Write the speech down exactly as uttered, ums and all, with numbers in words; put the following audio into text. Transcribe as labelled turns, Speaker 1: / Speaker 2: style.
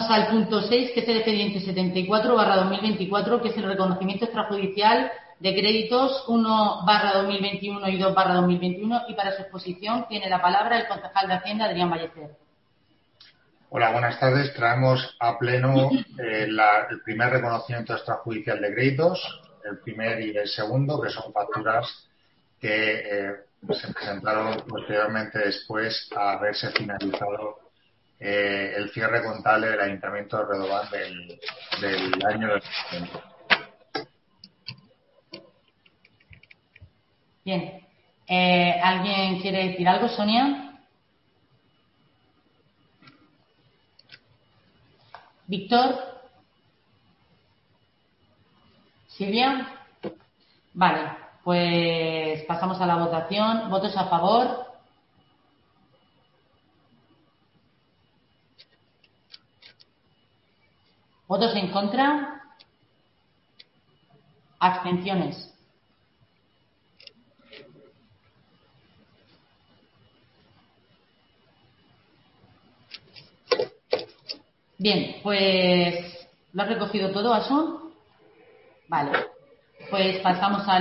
Speaker 1: pasamos al punto seis, que es el expediente setenta y cuatro barra dos mil veinticuatro, que es el reconocimiento extrajudicial de créditos uno barra dos mil veintiuno y dos barra dos mil veintiuno, y para su exposición tiene la palabra el concejal de Hacienda, Adrián Ballester.
Speaker 2: Hola, buenas tardes. Traemos a pleno eh, la, el primer reconocimiento extrajudicial de créditos, el primer y el segundo, que son facturas que eh, se presentaron posteriormente después a haberse finalizado eh, el cierre contable del Ayuntamiento de Redován del, del año dos mil veinte.
Speaker 1: Bien. Eh, ¿Alguien quiere decir algo, Sonia? ¿Víctor? ¿Silvia? Vale, pues pasamos a la votación. ¿Votos a favor? ¿Votos en contra? ¿Abstenciones? Bien, pues ¿lo has recogido todo, Asun? Vale, pues pasamos a